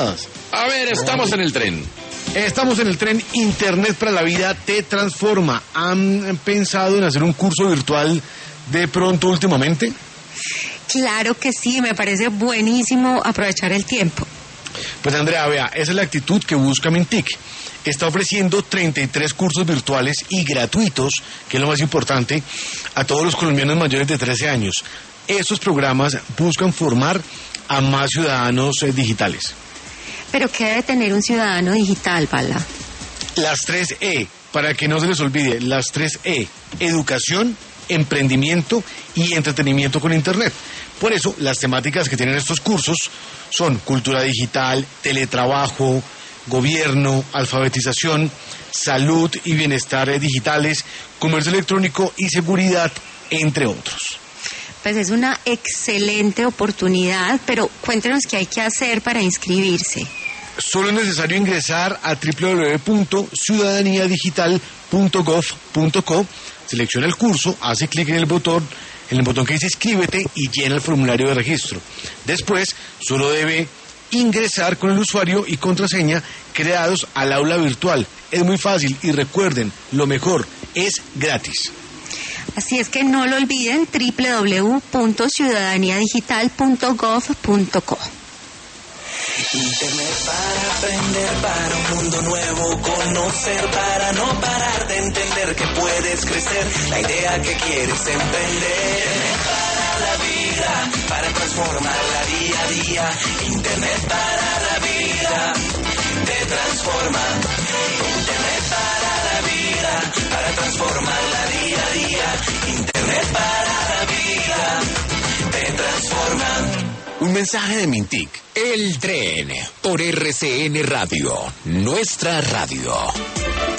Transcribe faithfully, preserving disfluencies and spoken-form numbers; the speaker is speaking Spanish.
todas. A ver, estamos en el tren. Estamos en el tren. Internet para la vida te transforma. ¿Han pensado en hacer un curso virtual de pronto últimamente? Claro que sí, me parece buenísimo aprovechar el tiempo. Pues Andrea, vea, esa es la actitud que busca Mintic. Está ofreciendo treinta y tres cursos virtuales y gratuitos, que es lo más importante, a todos los colombianos mayores de trece años. Estos programas buscan formar a más ciudadanos eh, digitales. ¿Pero qué debe tener un ciudadano digital, Pala? Las tres E, para que no se les olvide, las tres E: educación, emprendimiento y entretenimiento con Internet. Por eso, las temáticas que tienen estos cursos son cultura digital, teletrabajo, gobierno, alfabetización, salud y bienestar digitales, comercio electrónico y seguridad, entre otros. Pues es una excelente oportunidad, pero cuéntenos qué hay que hacer para inscribirse. Solo es necesario ingresar a doble u doble u doble u punto ciudadanía digital punto gov punto co, selecciona el curso, hace clic en el botón, en el botón que dice inscríbete y llena el formulario de registro. Después, solo debe ingresar con el usuario y contraseña creados al aula virtual. Es muy fácil y recuerden, lo mejor, es gratis. Así es que no lo olviden, doble u doble u doble u punto ciudadanía digital punto gov punto co. Internet para aprender, para un mundo nuevo, conocer, para no parar de entender que puedes crecer, la idea que quieres emprender. Internet para la vida, para transformarla día a día. Internet para la vida, te transforma. Internet para la vida, para transformarla día a día. Internet para la vida, te transforma. Un mensaje de Mintic. El tren por R C N Radio, nuestra radio.